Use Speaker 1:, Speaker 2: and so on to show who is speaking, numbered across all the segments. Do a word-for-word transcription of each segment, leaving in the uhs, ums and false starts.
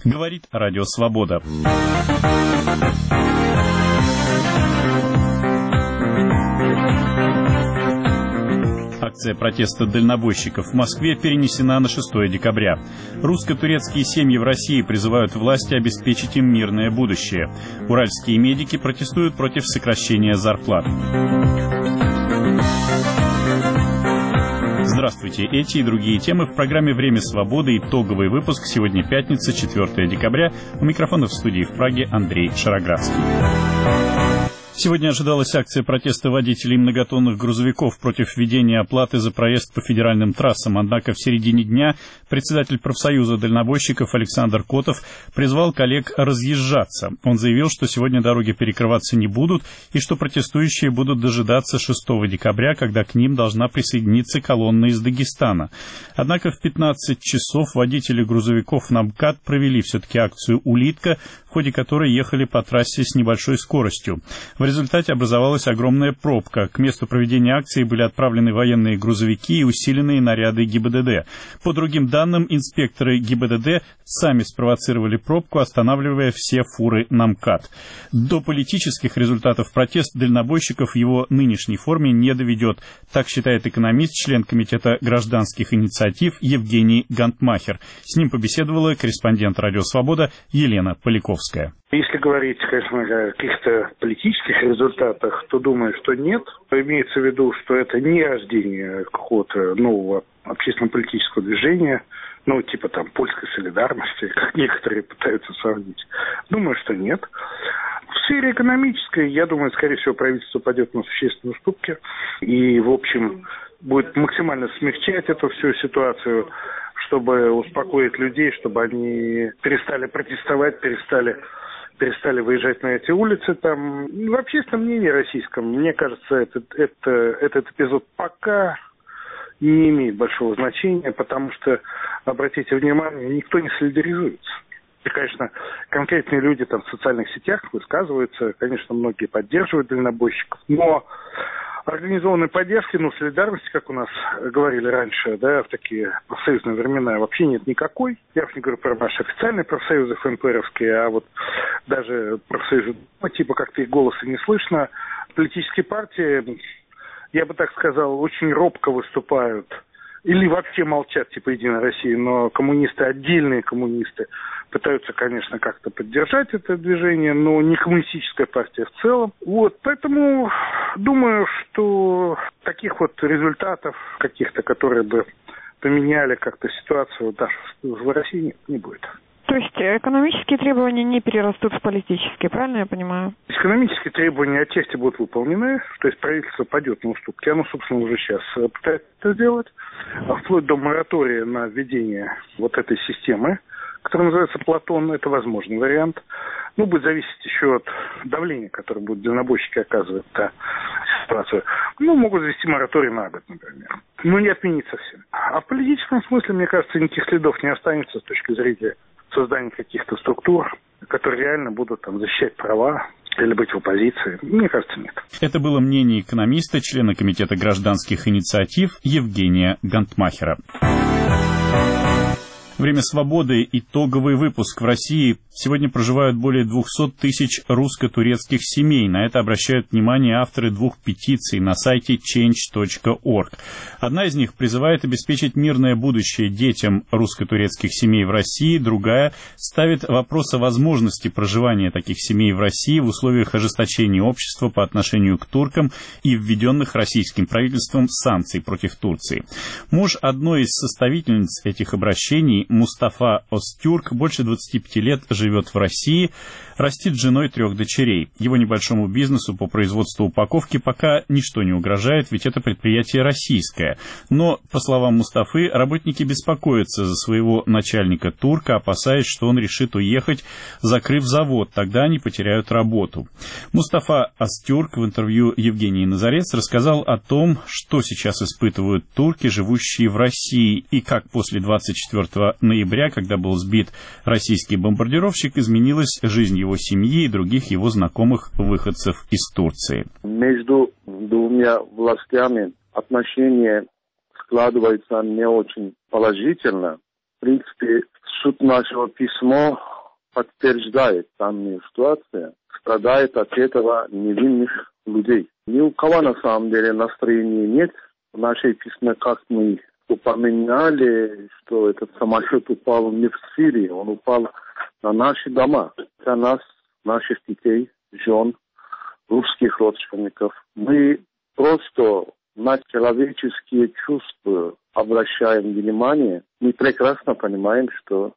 Speaker 1: Говорит Радио Свобода. Акция протеста дальнобойщиков в Москве перенесена на шестое декабря. Русско-турецкие семьи в России призывают власти обеспечить им мирное будущее. Уральские медики протестуют против сокращения зарплат. Здравствуйте. Эти и другие темы в программе «Время свободы». Итоговый выпуск. Сегодня пятница, четвёртое декабря. У микрофона в студии в Праге Андрей Шароградский. Сегодня ожидалась акция протеста водителей многотонных грузовиков против введения оплаты за проезд по федеральным трассам. Однако в середине дня председатель профсоюза дальнобойщиков Александр Котов призвал коллег разъезжаться. Он заявил, что сегодня дороги перекрываться не будут и что протестующие будут дожидаться шестого декабря, когда к ним должна присоединиться колонна из Дагестана. Однако в пятнадцать часов водители грузовиков на МКАД провели все-таки акцию «Улитка», в ходе которой ехали по трассе с небольшой скоростью. В результате образовалась огромная пробка. К месту проведения акции были отправлены военные грузовики и усиленные наряды ГИБДД. По другим данным, инспекторы ГИБДД сами спровоцировали пробку, останавливая все фуры на МКАД. До политических результатов протест дальнобойщиков в его нынешней форме не доведет. Так считает экономист, член Комитета гражданских инициатив Евгений Гантмахер. С ним побеседовала корреспондент «Радио Свобода» Елена Поляковская.
Speaker 2: Если говорить, конечно, о каких-то политических результатах, то думаю, что нет. Имеется в виду, что это не рождение какого-то нового общественно-политического движения, ну, типа там польской солидарности, как некоторые пытаются сравнить. Думаю, что нет. В сфере экономической, я думаю, скорее всего, правительство пойдет на существенные уступки и, в общем, будет максимально смягчать эту всю ситуацию, чтобы успокоить людей, чтобы они перестали протестовать, перестали... перестали выезжать на эти улицы. Там, в общественном мнении российском, мне кажется, этот, это, этот эпизод пока не имеет большого значения, потому что, обратите внимание, никто не солидаризуется. И, конечно, конкретные люди там в социальных сетях высказываются, конечно, многие поддерживают дальнобойщиков, но организованной поддержки, ну, солидарности, как у нас говорили раньше, да, в такие профсоюзные времена, вообще нет никакой. Я уж не говорю про наши официальные профсоюзы ФНПРовские, а вот даже профсоюзы, типа как-то их голоса не слышно. Политические партии, я бы так сказал, очень робко выступают или вообще молчат, типа «Единая Россия», но коммунисты, отдельные коммунисты, пытаются, конечно, как-то поддержать это движение, но не коммунистическая партия в целом. Вот, поэтому думаю, что таких вот результатов каких-то, которые бы поменяли как-то ситуацию даже в России, не будет.
Speaker 3: То есть экономические требования не перерастут в политические, правильно я понимаю?
Speaker 2: Экономические требования отчасти будут выполнены, то есть правительство пойдет на уступки. Оно, собственно, уже сейчас пытается это сделать, вплоть до моратория на введение вот этой системы, которая называется «Платон», это возможный вариант. Ну, будет зависеть еще от давления, которое будут дальнобойщики оказывать на ситуацию. Ну, могут завести мораторий на год, например. Но не отменить совсем. А в политическом смысле, мне кажется, никаких следов не останется с точки зрения создания каких-то структур, которые реально будут там защищать права или быть в оппозиции. Мне кажется, нет.
Speaker 1: Это было мнение экономиста, члена Комитета гражданских инициатив Евгения Гантмахера. Время свободы. Итоговый выпуск. В России сегодня проживают более двухсот тысяч русско-турецких семей. На это обращают внимание авторы двух петиций на сайте ченч точка орг. Одна из них призывает обеспечить мирное будущее детям русско-турецких семей в России. Другая ставит вопрос о возможности проживания таких семей в России в условиях ожесточения общества по отношению к туркам и введенных российским правительством санкций против Турции. Муж одной из составительниц этих обращений, Мустафа Остюрк, больше двадцати пяти лет живет в России, растит с женой трех дочерей. Его небольшому бизнесу по производству упаковки пока ничто не угрожает, ведь это предприятие российское. Но, по словам Мустафы, работники беспокоятся за своего начальника турка, опасаясь, что он решит уехать, закрыв завод, тогда они потеряют работу. Мустафа Остюрк в интервью Евгении Назарец рассказал о том, что сейчас испытывают турки, живущие в России, и как после двадцать четвёртого ноября, когда был сбит российский бомбардировщик, изменилась жизнь его семьи и других его знакомых выходцев из Турции.
Speaker 4: Между двумя властями отношения складываются не очень положительно. В принципе, суть нашего письма подтверждает данную ситуацию, страдает от этого невинных людей. Ни у кого на самом деле настроения нет. В нашей письме, как мы упоминали, что этот самолет упал не в Сирии, он упал на наши дома, для нас, наших детей, жен, русских родственников. Мы просто на человеческие чувства обращаем внимание. Мы прекрасно понимаем, что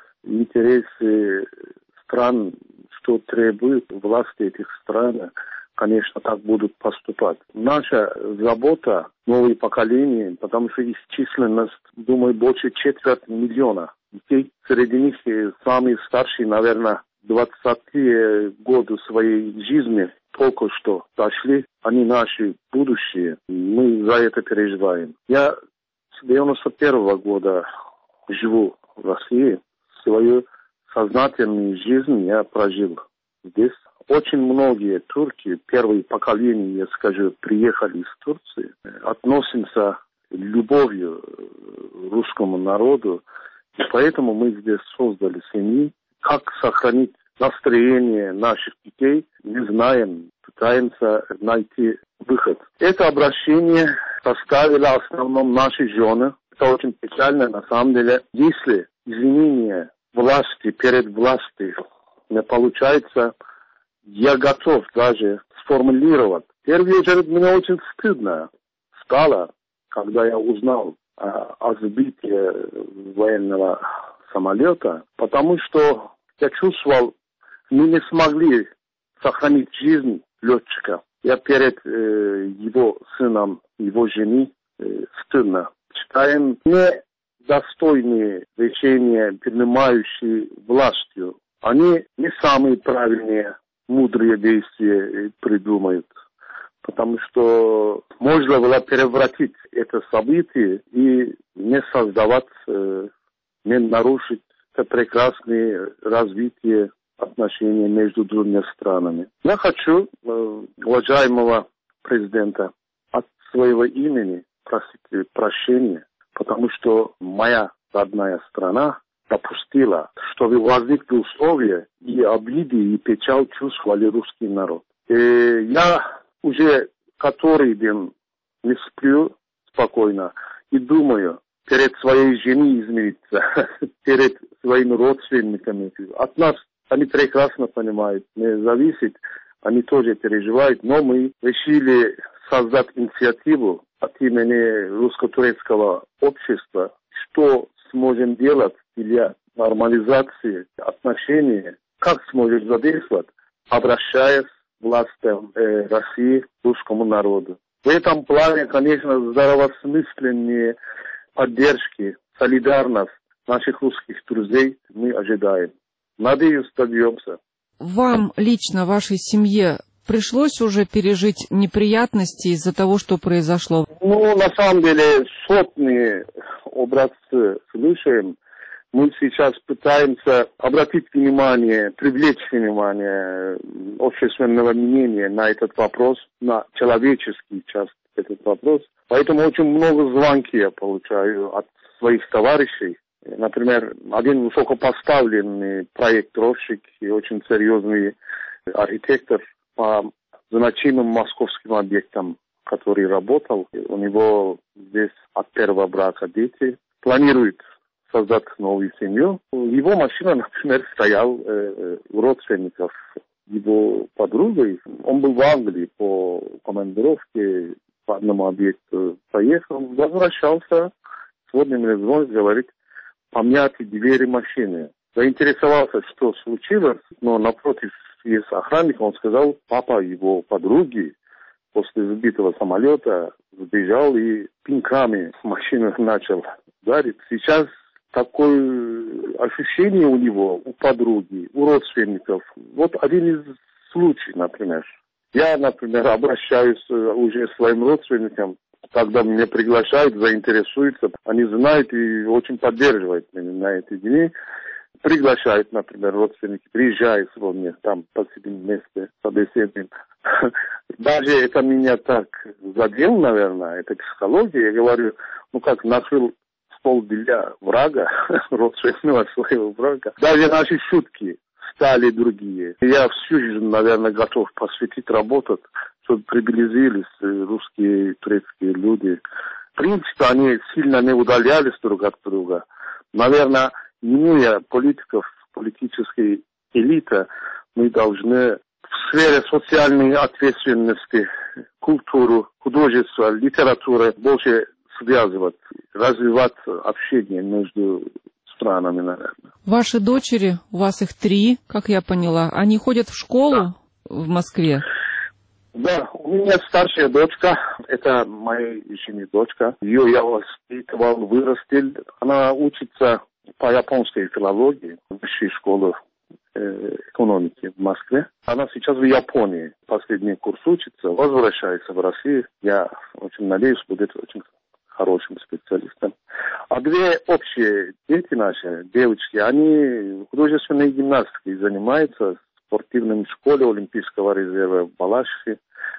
Speaker 4: интересы стран, что требуют власти этих стран, конечно, так будут поступать. Наша забота новые поколения, потому что их численность, думаю, больше четверти миллиона детей. Среди них самые старшие, наверное, двадцатые годы своей жизни только что дошли. Они наши будущее. Мы за это переживаем. Я с девяносто первого года живу в России. Свою сознательную жизнь я прожил здесь. Очень многие турки, первые поколения, я скажу, приехали из Турции, относятся любовью к русскому народу. И поэтому мы здесь создали семьи. Как сохранить настроение наших детей, не знаем, пытаемся найти выход. Это обращение составила в основном наши жены. Это очень печально, на самом деле. Если извинения власти перед властью не получается, я готов даже сформулировать. В первую очередь, мне очень стыдно стало, когда я узнал о, о сбитии военного самолета, потому что я чувствовал, мы не смогли сохранить жизнь летчика. Я перед э, его сыном, его женой э, стыдно. Считаем недостойные решения, принимающие властью. Они не самые правильные, мудрые действия придумают. Потому что можно было превратить это событие и не создавать, э, не нарушить это прекрасное развитие отношений между двумя странами. Я хочу э, уважаемого президента от своего имени просить прощения, потому что моя родная страна допустила, чтобы возникли условия и обиды, и печаль чувствовали русский народ. И я уже который день не сплю спокойно и думаю, перед своей женой измениться, перед своими родственниками. От нас они прекрасно понимают, не зависит, они тоже переживают, но мы решили создать инициативу от имени русско-турецкого общества, что сможем делать для нормализации отношений, как сможем задействовать, обращаясь к властям э, России, к русскому народу. В этом плане, конечно, здравомысленные поддержки, солидарность наших русских друзей мы ожидаем. Надеюсь, добьемся.
Speaker 5: Вам лично, вашей семье, пришлось уже пережить неприятности из-за того, что произошло?
Speaker 4: Ну, на самом деле, сотни образцы слышим. Мы сейчас пытаемся обратить внимание, привлечь внимание общественного мнения на этот вопрос, на человеческий часть этот вопрос. Поэтому очень много звонков я получаю от своих товарищей. Например, один высокопоставленный проектировщик и очень серьезный архитектор по значимым московским объектам, который работал. У него здесь от первого брака дети. Планирует создать новую семью. Его машина, например, стояла э, у родственников его подругой. Он был в Англии по командировке, по одному объекту поехал, возвращался. Сегодня мне звонит, говорит, помяты двери машины. Заинтересовался, что случилось, но напротив есть охранник, он сказал, папа его подруги после сбитого самолета сбежал и пинками машину начал ударить. Сейчас такое ощущение у него, у подруги, у родственников. Вот один из случаев, например. Я, например, обращаюсь уже к своим родственникам, когда меня приглашают, заинтересуются, они знают и очень поддерживают меня на эти дни. Приглашают, например, родственники, приезжают ко мне, там посидим вместе, побеседуем. Даже это меня так задело, наверное, это психология. Я говорю, ну как, нашел стол для врага, родственного своего врага. Даже наши шутки стали другие. Я всю жизнь, наверное, готов посвятить работать, чтобы приблизились русские и турецкие люди. В принципе, они сильно не удалялись друг от друга. Наверное, минуя политиков, политической элиты, мы должны в сфере социальной ответственности, культуру, художество, литературу больше связывать, развивать общение между странами, наверное.
Speaker 5: Ваши дочери, у вас их три, как я поняла, они ходят в школу да. в Москве?
Speaker 4: Да, у меня старшая дочка, это моя жене дочка. Ее я воспитывал, вырастил. Она учится по японской филологии в высшей школе э, экономики в Москве. Она сейчас в Японии. Последний курс учится, возвращается в Россию. Я очень надеюсь, будет очень хорошим специалистом. А две общие дети наши, девочки, они художественной гимнастикой занимаются в спортивной школе Олимпийского резерва в Балашихе.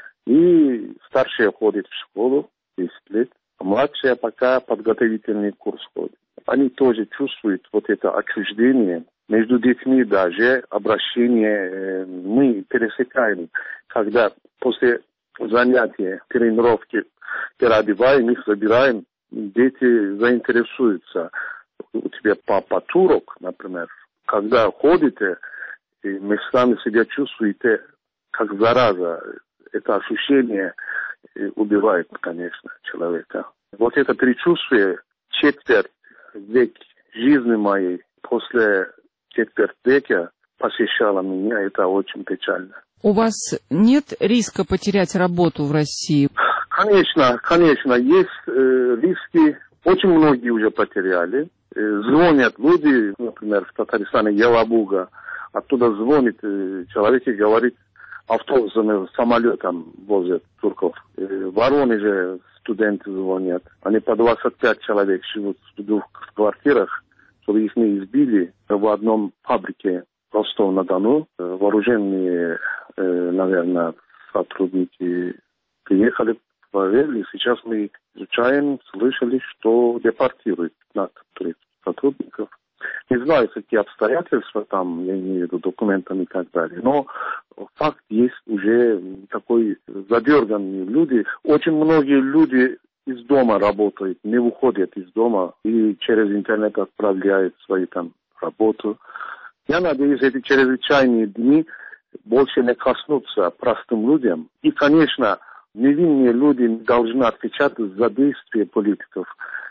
Speaker 4: И старшая ходит в школу десять лет, а младшая пока подготовительный курс ходит. Они тоже чувствуют вот это отчуждение. Между детьми даже обращение мы пересекаем, когда после занятия, тренировки переодеваем их, забираем, дети заинтересуются. У тебя папа турок, например. Когда ходите, местами себя чувствуете как зараза. Это ощущение убивает, конечно, человека. Вот это предчувствие четверть век жизни моей после четверть века посещало меня, это очень печально.
Speaker 5: У вас нет риска потерять работу в России?
Speaker 4: Конечно, конечно, есть э, риски. Очень многие уже потеряли. Э, звонят люди, например, в Татарстане, Елабуга, оттуда звонит э, человек и говорит, автобусами, самолетом возят турков. В Воронеже студенты звонят. Они по двадцать пять человек живут в двух квартирах, чтобы их не избили. В одном фабрике Ростов-на-Дону вооруженные, наверное, сотрудники приехали, проверили. Сейчас мы изучаем, слышали, что депортируют пятнадцать сотрудников. Не знаю, какие обстоятельства там, я имею в виду, документами и так далее. Но факт есть уже такой задерганные люди. Очень многие люди из дома работают, не выходят из дома и через интернет отправляют свою там работу. Я надеюсь, эти чрезвычайные дни больше не коснутся простым людям. И, конечно, невинные люди должны отвечать за действия политиков.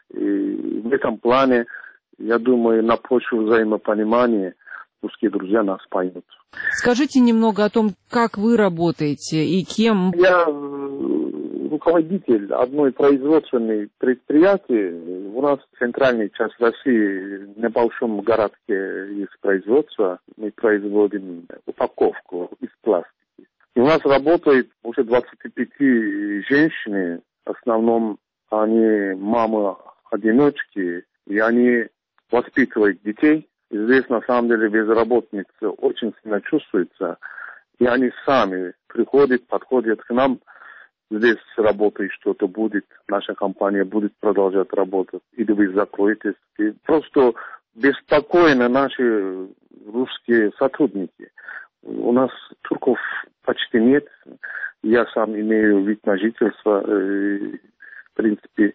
Speaker 4: И в этом плане, я думаю, на почве взаимопонимания русские друзья нас поймут.
Speaker 5: Скажите немного о том, как вы работаете и кем.
Speaker 4: Я руководитель одной производственной предприятия. У нас в центральной части России, в небольшом городке есть производство. Мы производим упаковку из пластики. И у нас работает уже двадцать пять женщин. В основном они мамы-одиночки, и они воспитывают детей. И здесь, на самом деле, безработница очень сильно чувствуется. И они сами приходят, подходят к нам. Здесь работает что-то будет, наша компания будет продолжать работать. Или вы закроетесь. И просто беспокойны наши русские сотрудники. У нас турков почти нет. Я сам имею вид на жительство. В принципе,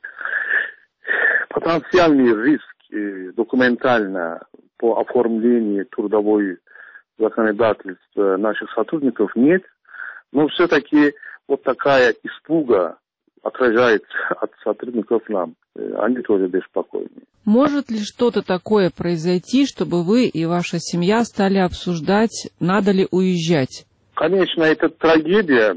Speaker 4: потенциальный риск документально по оформлению трудовой законодательства наших сотрудников нет, но все-таки вот такая испуга отражается от сотрудников нам. Они тоже беспокойны.
Speaker 5: Может ли что-то такое произойти, чтобы вы и ваша семья стали обсуждать, надо ли уезжать?
Speaker 4: Конечно, это трагедия.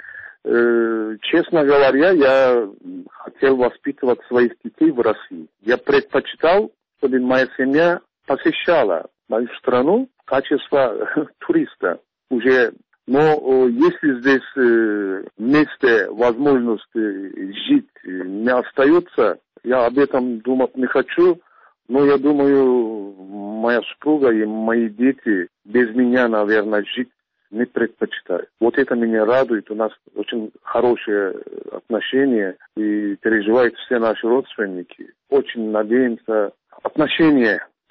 Speaker 4: Честно говоря, я хотел воспитывать своих детей в России. Я предпочитал, чтобы моя семья посещала мою страну в качестве туриста уже. Но если здесь месте возможности жить не остается, я об этом думать не хочу. Но я думаю, моя супруга и мои дети без меня, наверное, жить не предпочитают. Вот это меня радует. У нас очень хорошие отношения и переживают все наши родственники. Очень надеемся, отношения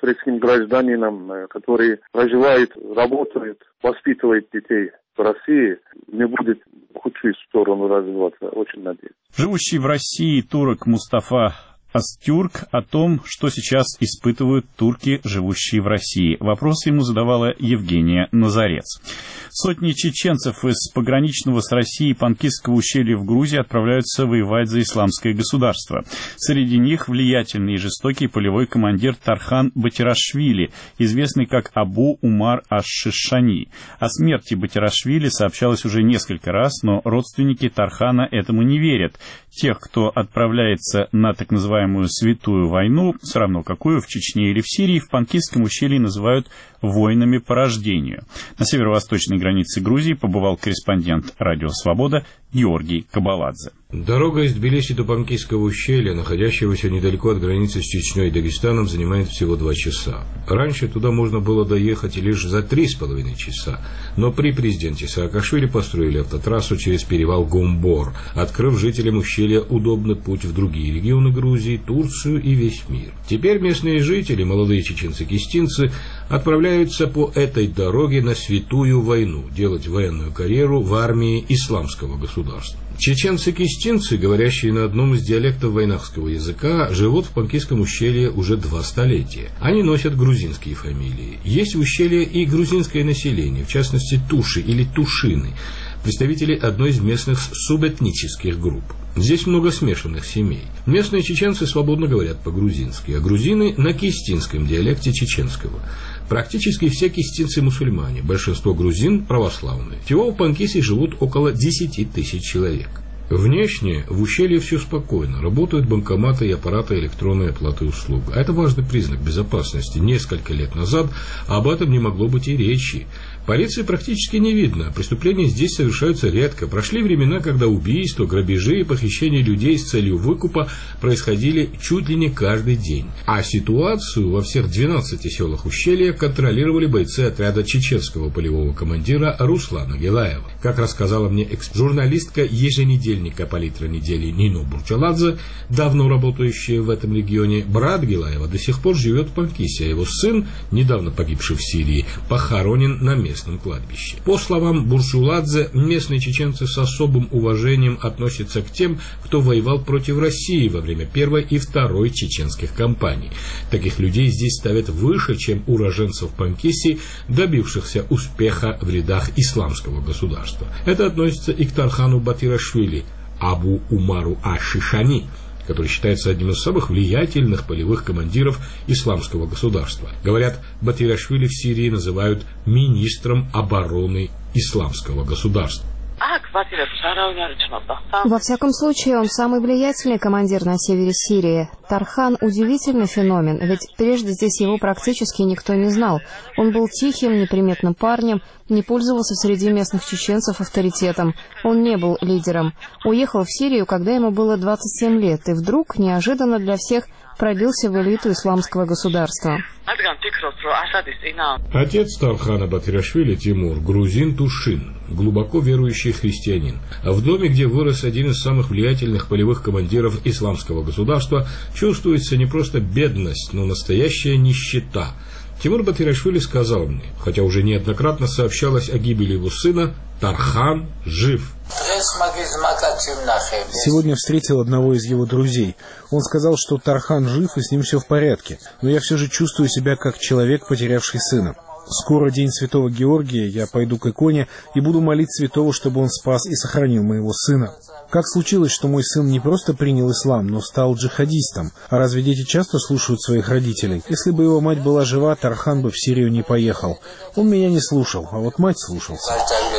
Speaker 4: турецким гражданином, который проживает, работает, воспитывает детей в России, не будет в худшую сторону развиваться. Очень надеюсь.
Speaker 1: Живущий в России турок Мустафа Астюрк о том, что сейчас испытывают турки, живущие в России. Вопрос ему задавала Евгения Назарец. Сотни чеченцев из пограничного с Россией Панкисского ущелья в Грузии отправляются воевать за исламское государство. Среди них влиятельный и жестокий полевой командир Тархан Батирашвили, известный как Абу Умар аш-Шишани. О смерти Батирашвили сообщалось уже несколько раз, но родственники Тархана этому не верят. Тех, кто отправляется на так называемую «святую войну», все равно какую, в Чечне или в Сирии, в Панкисском ущелье называют «воинами по рождению». На северо-восточной границе Грузии побывал корреспондент «Радио Свобода» Георгий Кабаладзе.
Speaker 6: Дорога из Тбилиси до Панкисского ущелья, находящегося недалеко от границы с Чечней и Дагестаном, занимает всего два часа. Раньше туда можно было доехать лишь за три с половиной часа, но при президенте Саакашвили построили автотрассу через перевал Гомбор, открыв жителям ущелья удобный путь в другие регионы Грузии, Турцию и весь мир. Теперь местные жители, молодые чеченцы-кистинцы, отправляются по этой дороге на святую войну, делать военную карьеру в армии исламского государства. Чеченцы-кистинцы, говорящие на одном из диалектов войнахского языка, живут в Панкисском ущелье уже два столетия. Они носят грузинские фамилии. Есть в ущелье и грузинское население, в частности туши или тушины, представители одной из местных субэтнических групп. Здесь много смешанных семей. Местные чеченцы свободно говорят по-грузински, а грузины на кистинском диалекте чеченского. Практически все кистинцы мусульмане, большинство грузин православные. Всего в Панкисе живут около десяти тысяч человек. Внешне в ущелье все спокойно. Работают банкоматы и аппараты электронной оплаты услуг. А это важный признак безопасности. Несколько лет назад об этом не могло быть и речи. Полиции практически не видно. Преступления здесь совершаются редко. Прошли времена, когда убийства, грабежи и похищения людей с целью выкупа происходили чуть ли не каждый день. А ситуацию во всех двенадцати селах ущелья контролировали бойцы отряда чеченского полевого командира Руслана Гилаева. Как рассказала мне экс-журналистка еженедельника «Палитра недели» Нино Бурчаладзе, давно работающая в этом регионе, брат Гилаева до сих пор живет в Панкисе, а его сын, недавно погибший в Сирии, похоронен на месте. Местном кладбище. По словам Бурчуладзе, местные чеченцы с особым уважением относятся к тем, кто воевал против России во время первой и второй чеченских кампаний. Таких людей здесь ставят выше, чем уроженцев Панкиси, добившихся успеха в рядах исламского государства. Это относится и к Тархану Батирашвили, Абу Умару аш-Шишани, который считается одним из самых влиятельных полевых командиров исламского государства. Говорят, Батирашвили в Сирии называют министром обороны исламского государства.
Speaker 7: Во всяком случае, он самый влиятельный командир на севере Сирии. Тархан – удивительный феномен, ведь прежде здесь его практически никто не знал. Он был тихим, неприметным парнем, не пользовался среди местных чеченцев авторитетом. Он не был лидером. Уехал в Сирию, когда ему было двадцать семь лет, и вдруг, неожиданно для всех, пробился в элиту исламского государства.
Speaker 6: Отец Тархана Батирашвили, Тимур, грузин Тушин, глубоко верующий христианин. В доме, где вырос один из самых влиятельных полевых командиров исламского государства, чувствуется не просто бедность, но настоящая нищета. Тимур Батирашвили сказал мне, хотя уже неоднократно сообщалось о гибели его сына, Тархан жив.
Speaker 8: Сегодня встретил одного из его друзей. Он сказал, что Тархан жив и с ним все в порядке, но я все же чувствую себя как человек, потерявший сына. Скоро день Святого Георгия, я пойду к иконе и буду молить святого, чтобы он спас и сохранил моего сына. Как случилось, что мой сын не просто принял ислам, но стал джихадистом? А разве дети часто слушают своих родителей? Если бы его мать была жива, Тархан бы в Сирию не поехал. Он меня не слушал, а вот мать слушался.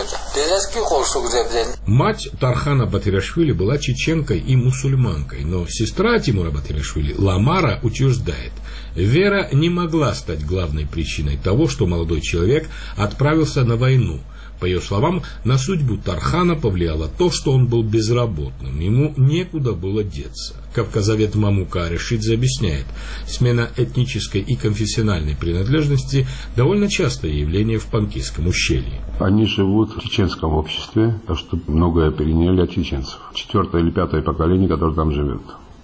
Speaker 6: Мать Тархана Батирашвили была чеченкой и мусульманкой, но сестра Тимура Батирашвили, Ламара, утверждает, вера не могла стать главной причиной того, что молодой человек отправился на войну. По ее словам, на судьбу Тархана повлияло то, что он был безработным, ему некуда было деться. Кавказовед Мамука Аришидзе объясняет, смена этнической и конфессиональной принадлежности довольно частое явление в Панкисском ущелье.
Speaker 9: Они живут в чеченском обществе, так что многое переняли от чеченцев. Четвертое или пятое поколение, которое там живет.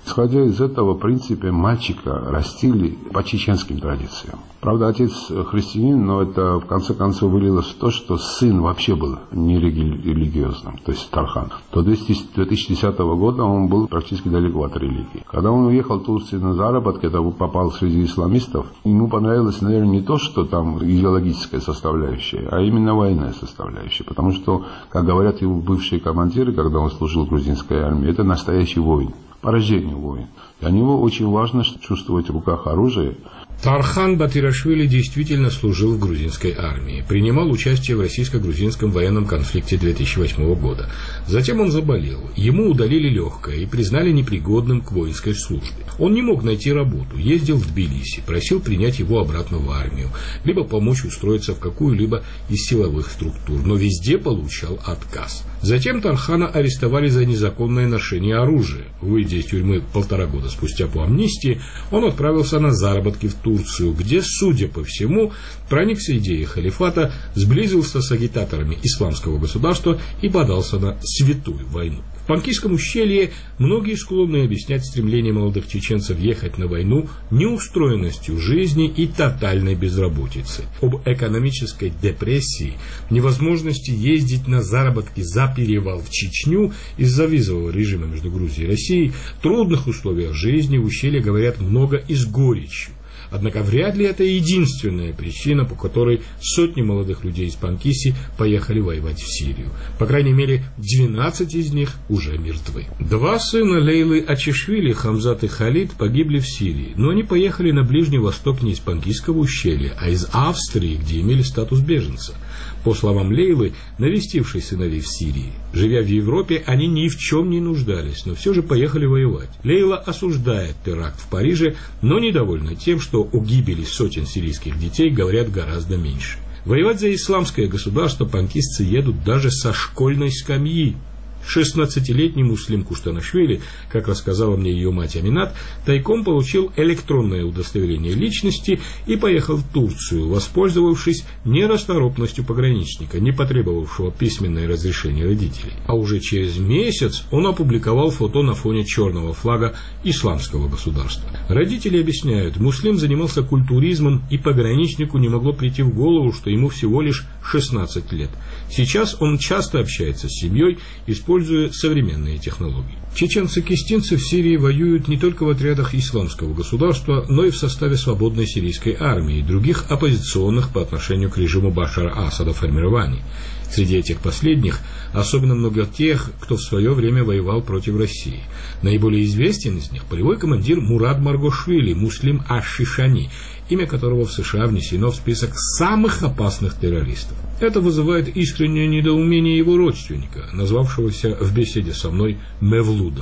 Speaker 9: Исходя из этого, в принципе, мальчика растили по чеченским традициям. Правда, отец христианин, но это в конце концов вылилось в то, что сын вообще был нерелигиозным, то есть Тархан. До две тысячи десятого года он был практически далеко от религии. Когда он уехал в Турцию на заработки, это попал среди исламистов, ему понравилось, наверное, не то, что там идеологическая составляющая, а именно военная составляющая. Потому что, как говорят его бывшие командиры, когда он служил в грузинской армии, это настоящий воин. Поражение воин. Для него очень важно чувствовать в руках оружие.
Speaker 6: Тархан Батирашвили действительно служил в грузинской армии, принимал участие в российско-грузинском военном конфликте две тысячи восьмого года. Затем он заболел, ему удалили легкое и признали непригодным к воинской службе. Он не мог найти работу, ездил в Тбилиси, просил принять его обратно в армию, либо помочь устроиться в какую-либо из силовых структур, но везде получал отказ. Затем Тархана арестовали за незаконное ношение оружия. Выйдя из тюрьмы полтора года спустя по амнистии, он отправился на заработки в Турцию, где, судя по всему, проникся идеей халифата, сблизился с агитаторами исламского государства и подался на святую войну. В Панкийском ущелье многие склонны объяснять стремление молодых чеченцев ехать на войну неустроенностью жизни и тотальной безработицей. Об экономической депрессии, невозможности ездить на заработки за перевал в Чечню из-за визового режима между Грузией и Россией, трудных условиях жизни в ущелье говорят много и с горечью. Однако вряд ли это единственная причина, по которой сотни молодых людей из Панкиси поехали воевать в Сирию. По крайней мере, двенадцать из них уже мертвы. Два сына Лейлы Ачишвили, Хамзат и Халид, погибли в Сирии, но они поехали на Ближний Восток не из Панкисского ущелья, а из Австрии, где имели статус беженца. По словам Лейлы, навестившей сыновей в Сирии, живя в Европе, они ни в чем не нуждались, но все же поехали воевать. Лейла осуждает теракт в Париже, но недовольна тем, что о гибели сотен сирийских детей говорят гораздо меньше. Воевать за исламское государство панкистцы едут даже со школьной скамьи. шестнадцатилетний Муслим Куштанашвили, как рассказала мне ее мать Аминат, тайком получил электронное удостоверение личности и поехал в Турцию, воспользовавшись нерасторопностью пограничника, не потребовавшего письменное разрешение родителей. А уже через месяц он опубликовал фото на фоне черного флага исламского государства. Родители объясняют, Муслим занимался культуризмом, и пограничнику не могло прийти в голову, что ему всего лишь шестнадцать лет. Сейчас он часто общается с семьей, используя современные технологии. Чеченцы-кистинцы в Сирии воюют не только в отрядах исламского государства, но и в составе свободной сирийской армии и других оппозиционных по отношению к режиму Башара Асада формирований. Среди этих последних особенно много тех, кто в свое время воевал против России. Наиболее известен из них полевой командир Мурад Маргошвили, Муслим Аш-Шишани, имя которого в США внесено в список самых опасных террористов. Это вызывает искреннее недоумение его родственника, назвавшегося в беседе со мной Мевлудом.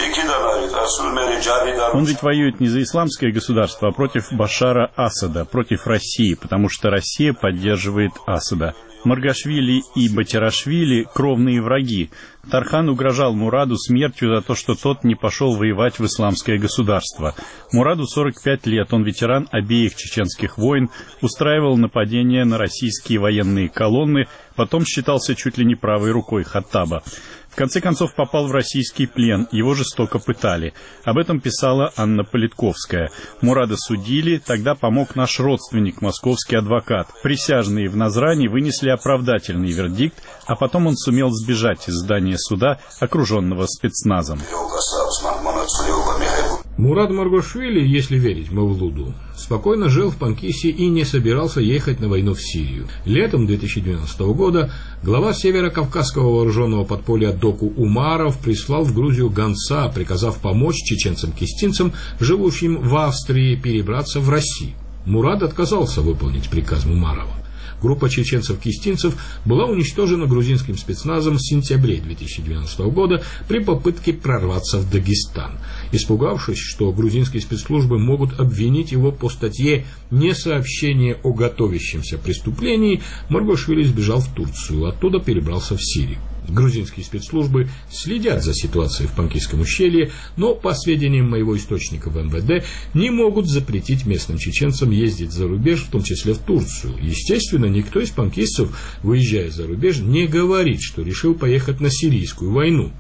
Speaker 1: Он ведь воюет не за исламское государство, а против Башара Асада, против России, потому что Россия поддерживает Асада. Маргашвили и Батирашвили – кровные враги. Тархан угрожал Мураду смертью за то, что тот не пошел воевать в исламское государство. Мураду сорок пять лет, он ветеран обеих чеченских войн, устраивал нападения на российские военные колонны, потом считался чуть ли не правой рукой Хаттаба. В конце концов попал в российский плен, его жестоко пытали. Об этом писала Анна Политковская. Мурада судили, тогда помог наш родственник, московский адвокат. Присяжные в Назрани вынесли оправдательный вердикт, а потом он сумел сбежать из здания суда, окруженного спецназом.
Speaker 6: Мурад Маргошвили, если верить Мавлуду, спокойно жил в Панкисе и не собирался ехать на войну в Сирию. Летом две тысячи двенадцатого года глава Северо-Кавказского вооруженного подполья Доку Умаров прислал в Грузию гонца, приказав помочь чеченцам-кистинцам, живущим в Австрии, перебраться в Россию. Мурад отказался выполнить приказ Умарова. Группа чеченцев-кистинцев была уничтожена грузинским спецназом в сентябре две тысячи двенадцатого года при попытке прорваться в Дагестан. Испугавшись, что грузинские спецслужбы могут обвинить его по статье «Несообщение о готовящемся преступлении», Маргошвили сбежал в Турцию, оттуда перебрался в Сирию. Грузинские спецслужбы следят за ситуацией в Панкийском ущелье, но, по сведениям моего источника в эм вэ дэ, не могут запретить местным чеченцам ездить за рубеж, в том числе в Турцию. Естественно, никто из панкистцев, выезжая за рубеж, не говорит, что решил поехать на сирийскую войну.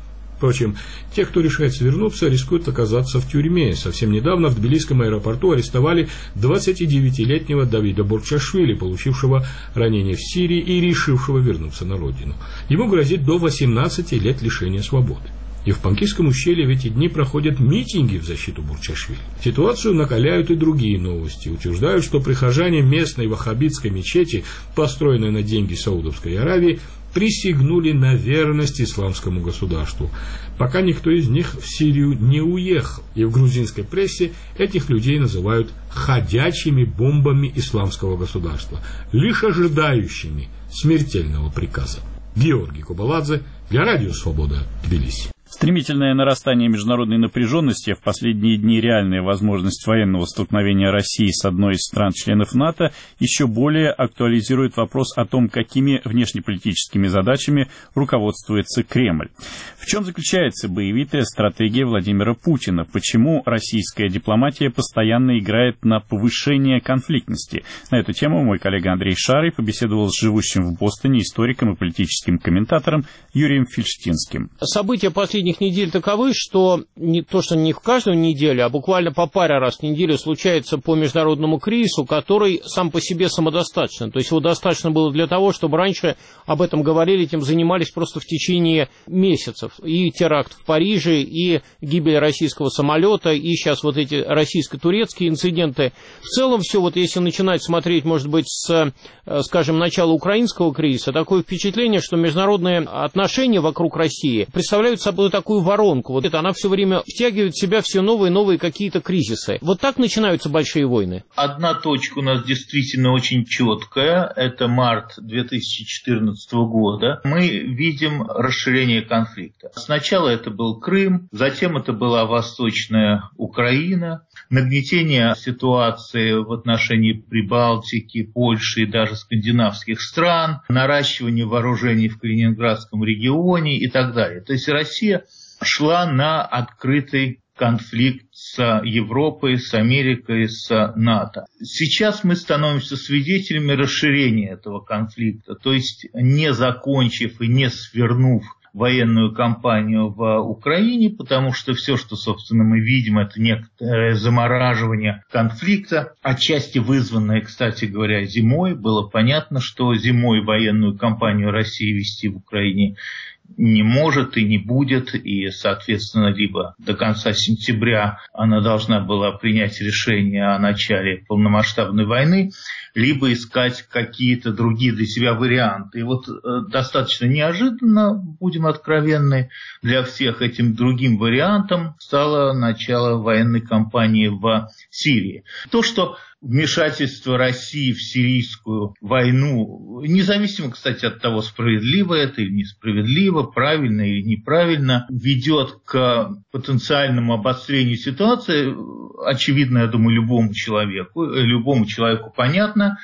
Speaker 6: Впрочем, те, кто решается вернуться, рискуют оказаться в тюрьме. Совсем недавно в Тбилисском аэропорту арестовали двадцатидевятилетнего Давида Борчашвили, получившего ранение в Сирии и решившего вернуться на родину. Ему грозит до восемнадцати лет лишения свободы. И в Панкисском ущелье в эти дни проходят митинги в защиту Борчашвили. Ситуацию накаляют и другие новости. Утверждают, что прихожане местной ваххабитской мечети, построенной на деньги Саудовской Аравии, присягнули на верность исламскому государству. Пока никто из них в Сирию не уехал. И в грузинской прессе этих людей называют ходячими бомбами исламского государства, лишь ожидающими смертельного приказа. Георгий Кубаладзе для Радио Свобода, Тбилиси.
Speaker 1: Стремительное нарастание международной напряженности, в последние дни реальная возможность военного столкновения России с одной из стран-членов НАТО еще более актуализирует вопрос о том, какими внешнеполитическими задачами руководствуется Кремль. В чем заключается боевитая стратегия Владимира Путина? Почему российская дипломатия постоянно играет на повышение конфликтности? На эту тему мой коллега Андрей Шарый побеседовал с живущим в Бостоне историком и политическим комментатором Юрием Фельштинским.
Speaker 10: События последних недель таковы, что не то, что не в каждую неделю, а буквально по паре раз в неделю случается по международному кризису, который сам по себе самодостаточен. То есть его достаточно было для того, чтобы раньше об этом говорили, этим занимались просто в течение месяцев. И теракт в Париже, и гибель российского самолета, и сейчас вот эти российско-турецкие инциденты. В целом все, вот если начинать смотреть, может быть, с, скажем, начала украинского кризиса, такое впечатление, что международные отношения вокруг России представляют собой такую воронку. Вот это она все время втягивает в себя все новые и новые какие-то кризисы. Вот так начинаются большие войны.
Speaker 11: Одна точка у нас действительно очень четкая. Это март две тысячи четырнадцатого года. Мы видим расширение конфликта. Сначала это был Крым, затем это была Восточная Украина, нагнетение ситуации в отношении Прибалтики, Польши и даже скандинавских стран, наращивание вооружений в Калининградском регионе и так далее. То есть Россия шла на открытый конфликт с Европой, с Америкой, с НАТО. Сейчас мы становимся свидетелями расширения этого конфликта, то есть не закончив и не свернув военную кампанию в Украине, потому что все, что, собственно, мы видим, это некоторое замораживание конфликта, отчасти вызванное, кстати говоря, зимой. Было понятно, что зимой военную кампанию России вести в Украине не может и не будет, и, соответственно, либо до конца сентября она должна была принять решение о начале полномасштабной войны, либо искать какие-то другие для себя варианты. И вот э, достаточно неожиданно, будем откровенны, для всех этим другим вариантом стало начало военной кампании в Сирии. То, что вмешательство России в сирийскую войну, независимо, кстати, от того, справедливо это или несправедливо, правильно или неправильно, ведет к потенциальному обострению ситуации, очевидно, я думаю, любому человеку, любому человеку понятно,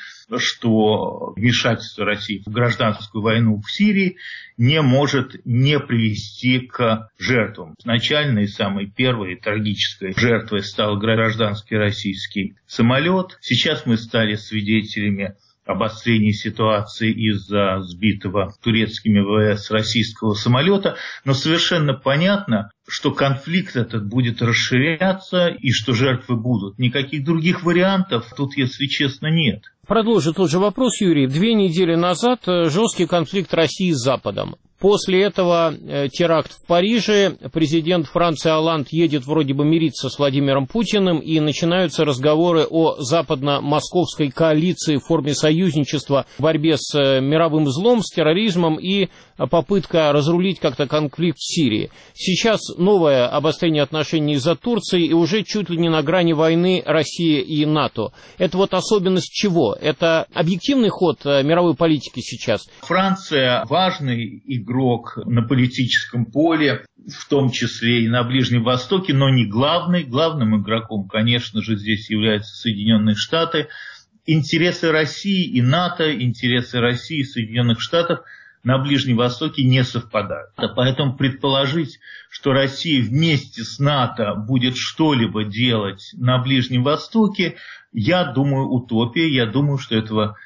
Speaker 11: что вмешательство России в гражданскую войну в Сирии не может не привести к жертвам. Начальной, самой первой трагической жертвой стал гражданский российский самолет. Сейчас мы стали свидетелями обострения ситуации из-за сбитого турецкими ВВС российского самолета, но совершенно понятно, что конфликт этот будет расширяться и что жертвы будут. Никаких других вариантов тут, если честно, нет.
Speaker 10: Продолжу тот же вопрос, Юрий. Две недели назад жесткий конфликт России с Западом. После этого э, теракт в Париже, президент Франции Олланд едет вроде бы мириться с Владимиром Путиным, и начинаются разговоры о западно-московской коалиции в форме союзничества в борьбе с э, мировым злом, с терроризмом и э, попытка разрулить как-то конфликт в Сирии. Сейчас новое обострение отношений из-за Турции и уже чуть ли не на грани войны России и НАТО. Это вот особенность чего? Это объективный ход э, мировой политики сейчас?
Speaker 11: Франция важный игрок на политическом поле, в том числе и на Ближнем Востоке, но не главный. Главным игроком, конечно же, здесь являются Соединенные Штаты. Интересы России и НАТО, интересы России и Соединенных Штатов на Ближнем Востоке не совпадают. Поэтому предположить, что Россия вместе с НАТО будет что-либо делать на Ближнем Востоке, я думаю, утопия. Я думаю, что этого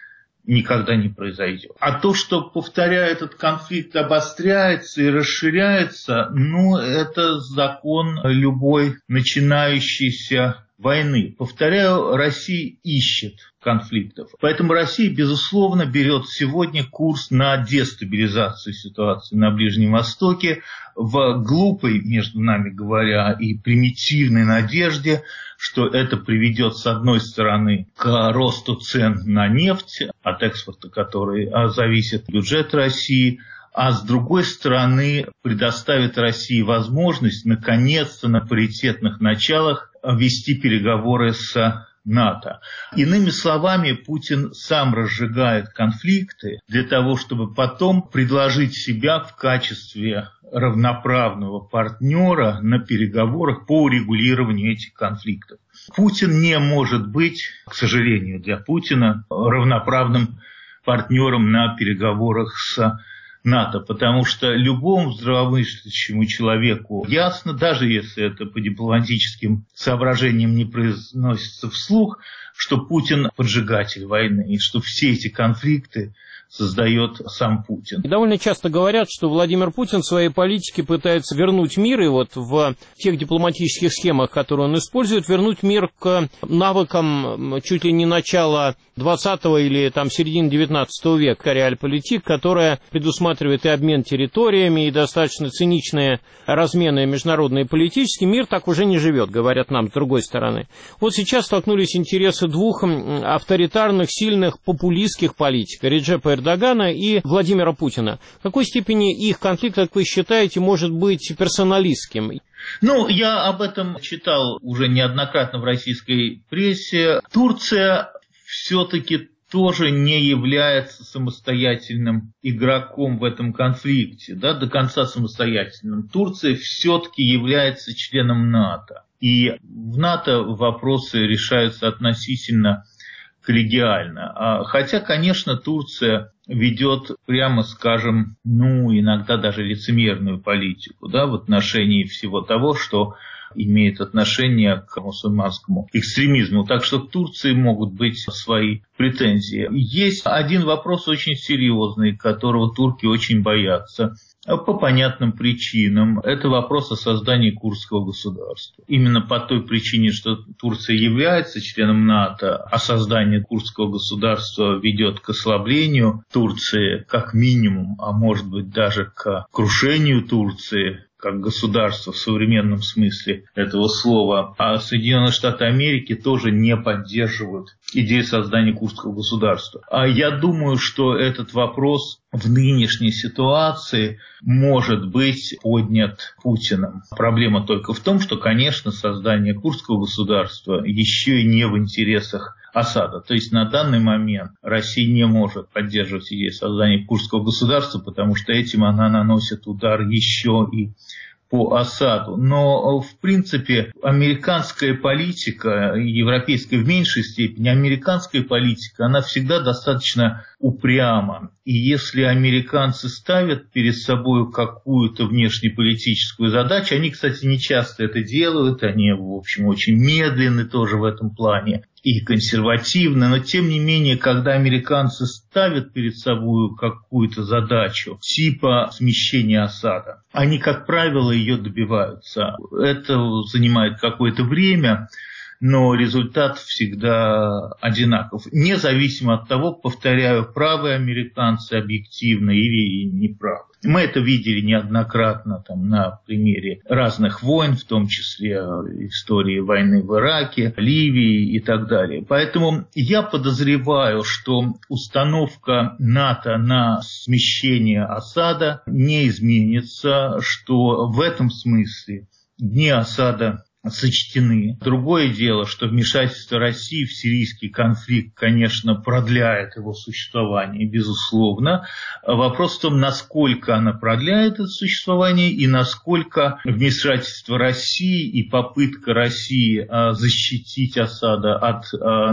Speaker 11: никогда не произойдет. А то, что, повторяю, этот конфликт обостряется и расширяется, ну, это закон любой начинающейся войны. Повторяю, Россия ищет конфликтов. Поэтому Россия, безусловно, берет сегодня курс на дестабилизацию ситуации на Ближнем Востоке в глупой, между нами говоря, и примитивной надежде, что это приведет, с одной стороны, к росту цен на нефть, от экспорта которой зависит бюджет России, а с другой стороны предоставит России возможность наконец-то на паритетных началах вести переговоры с НАТО. Иными словами, Путин сам разжигает конфликты для того, чтобы потом предложить себя в качестве равноправного партнера на переговорах по урегулированию этих конфликтов. Путин не может быть, к сожалению для Путина, равноправным партнером на переговорах с НАТО, потому что любому здравомыслящему человеку ясно, даже если это по дипломатическим соображениям не произносится вслух, что Путин поджигатель войны, и что все эти конфликты создает сам Путин.
Speaker 10: И довольно часто говорят, что Владимир Путин в своей политике пытается вернуть мир, и вот в тех дипломатических схемах, которые он использует, вернуть мир к навыкам чуть ли не начала двадцатого или там середины девятнадцатого века, реальполитик, которая предусматривает и обмен территориями, и достаточно циничные размены международные и политические. Мир так уже не живет, говорят нам с другой стороны. Вот сейчас столкнулись интересы двух авторитарных, сильных, популистских политиков, Реджепа Эрдогана и Владимира Путина. В какой степени их конфликт, как вы считаете, может быть персоналистским?
Speaker 11: Ну, я об этом читал уже неоднократно в российской прессе. Турция все-таки тоже не является самостоятельным игроком в этом конфликте, да, до конца самостоятельным. Турция все-таки является членом НАТО. И в НАТО вопросы решаются относительно коллегиально. Хотя, конечно, Турция ведет, прямо скажем, ну, иногда даже лицемерную политику, да, в отношении всего того, что имеет отношение к мусульманскому экстремизму. Так что в Турции могут быть свои претензии. Есть один вопрос очень серьезный, которого турки очень боятся. По понятным причинам. Это вопрос о создании курдского государства. Именно по той причине, что Турция является членом НАТО, а создание курдского государства ведет к ослаблению Турции как минимум, а может быть даже к крушению Турции как государства в современном смысле этого слова. А Соединенные Штаты Америки тоже не поддерживают идею создания курдского государства. А я думаю, что этот вопрос в нынешней ситуации может быть поднят Путиным. Проблема только в том, что, конечно, создание курдского государства еще и не в интересах Асада. То есть на данный момент Россия не может поддерживать идею создания курдского государства, потому что этим она наносит удар еще и по Асаду. Но, в принципе, американская политика, европейская в меньшей степени, американская политика, она всегда достаточно упряма. И если американцы ставят перед собой какую-то внешнеполитическую задачу, они, кстати, не часто это делают, они, в общем, очень медленны тоже в этом плане и консервативны, но тем не менее, когда американцы ставят перед собой какую-то задачу типа смещения Асада, они, как правило, ее добиваются. Это занимает какое-то время, но результат всегда одинаков. Независимо от того, повторяю, правы американцы объективно или неправы. Мы это видели неоднократно там, на примере разных войн, в том числе истории войны в Ираке, Ливии и так далее. Поэтому я подозреваю, что установка НАТО на смещение Асада не изменится, что в этом смысле дни Асада сочтены. Другое дело, что вмешательство России в сирийский конфликт, конечно, продляет его существование, безусловно. Вопрос в том, насколько она продляет это существование и насколько вмешательство России и попытка России защитить Асада от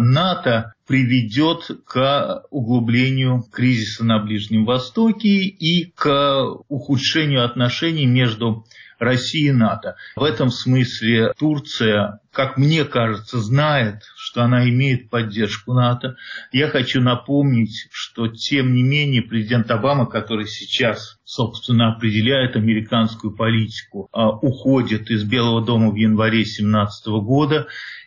Speaker 11: НАТО приведет к углублению кризиса на Ближнем Востоке и к ухудшению отношений между России и НАТО. В этом смысле Турция, как мне кажется, знает, что она имеет поддержку НАТО. Я хочу напомнить, что тем не менее президент Обама, который сейчас, собственно, определяет американскую политику, уходит из Белого дома в январе две тысячи семнадцатого года.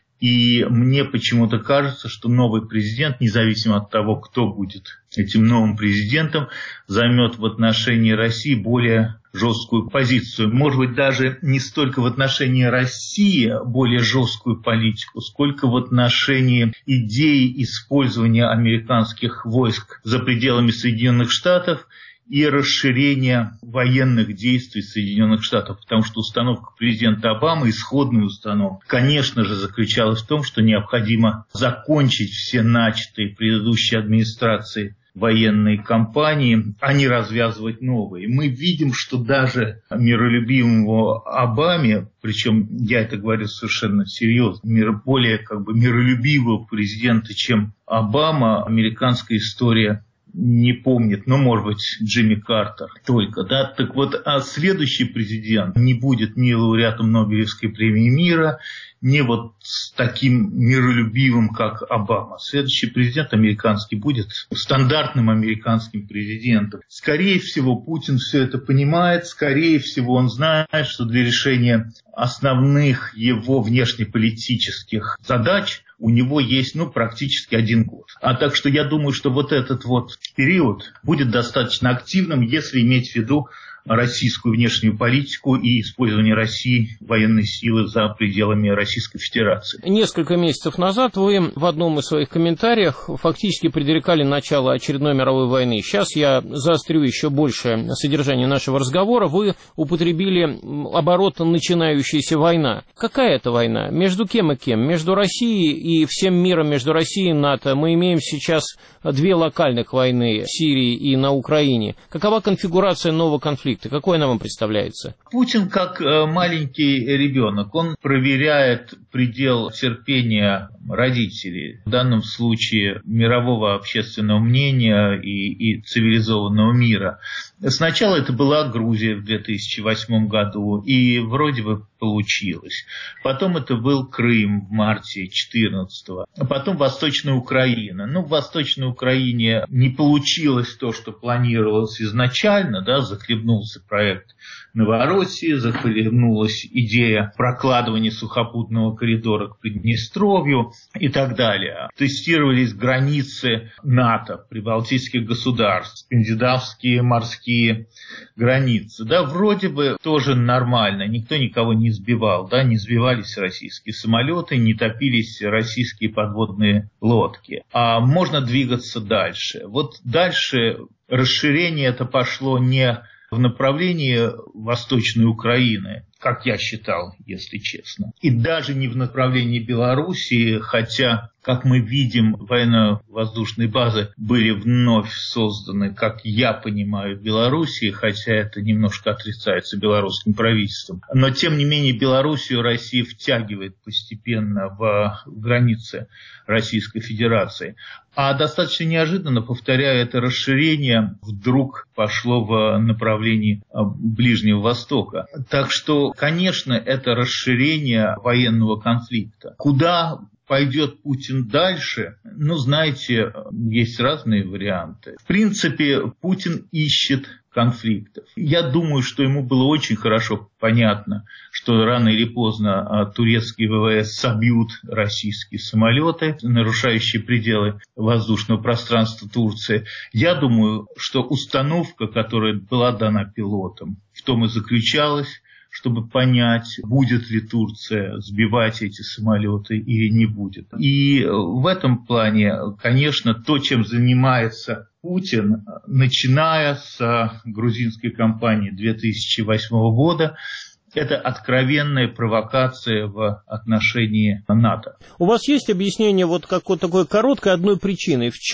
Speaker 11: И мне почему-то кажется, что новый президент, независимо от того, кто будет этим новым президентом, займет в отношении России более жесткую позицию. Может быть, даже не столько в отношении России более жесткую политику, сколько в отношении идеи использования американских войск за пределами Соединенных Штатов и расширения военных действий Соединенных Штатов, потому что установка президента Обамы, исходная установка, конечно же, заключалась в том, что необходимо закончить все начатые предыдущей администрацией военные кампании, а не развязывать новые. Мы видим, что даже миролюбивому Обаме, причем я это говорю совершенно серьезно, более как бы миролюбивого президента, чем Обама, американская история не помнит, ну, может быть, Джимми Картер только, да. Так вот, а следующий президент не будет ни лауреатом Нобелевской премии мира, ни вот с таким миролюбивым, как Обама. Следующий президент американский будет стандартным американским президентом. Скорее всего, Путин все это понимает, скорее всего, он знает, что для решения основных его внешнеполитических задач у него есть, ну, практически один год. А так что я думаю, что вот этот вот период будет достаточно активным, если иметь в виду российскую внешнюю политику и использование России военной силы за пределами Российской Федерации.
Speaker 10: Несколько месяцев назад вы в одном из своих комментариев фактически предрекали начало очередной мировой войны. Сейчас я заострю еще больше содержание нашего разговора. Вы употребили оборот «начинающаяся война». Какая это война? Между кем и кем? Между Россией и всем миром, между Россией и НАТО. Мы имеем сейчас две локальных войны в Сирии и на Украине. Какова конфигурация нового конфликта? Какой она вам представляется?
Speaker 11: Путин как маленький ребенок, он проверяет предел терпения родителей, в данном случае мирового общественного мнения и, и цивилизованного мира. Сначала это была Грузия в две тысячи восьмом году, и вроде бы получилось. Потом это был Крым в марте две тысячи четырнадцатого, а потом Восточная Украина. Ну, в Восточной Украине не получилось то, что планировалось изначально, да, захлебнулся проект Новороссии, захлебнулась идея прокладывания сухопутного коридора к Приднестровью и так далее. Тестировались границы НАТО, прибалтийских государств, скандинавские морские границы. Да, вроде бы тоже нормально, никто никого не сбивал, да, не сбивались российские самолеты, не топились российские подводные лодки. А можно двигаться дальше. Вот дальше расширение это пошло не в направлении Восточной Украины, как я считал, если честно. И даже не в направлении Белоруссии, хотя, как мы видим, военно-воздушные базы были вновь созданы, как я понимаю, в Белоруссии, хотя это немножко отрицается белорусским правительством. Но, тем не менее, Белоруссию Россия втягивает постепенно в границы Российской Федерации. А достаточно неожиданно, повторяю, это расширение вдруг пошло в направлении Ближнего Востока. Так что, конечно, это расширение военного конфликта. Куда пойдет Путин дальше? Ну, знаете, есть разные варианты. В принципе, Путин ищет конфликтов. Я думаю, что ему было очень хорошо понятно, что рано или поздно турецкие ВВС собьют российские самолеты, нарушающие пределы воздушного пространства Турции. Я думаю, что установка, которая была дана пилотам, в том и заключалась, чтобы понять, будет ли Турция сбивать эти самолеты или не будет. И в этом плане, конечно, то, чем занимается Путин, начиная с грузинской кампании две тысячи восьмого года, это откровенная провокация в отношении НАТО.
Speaker 10: У вас есть объяснение вот какой такой короткой одной причины? В чем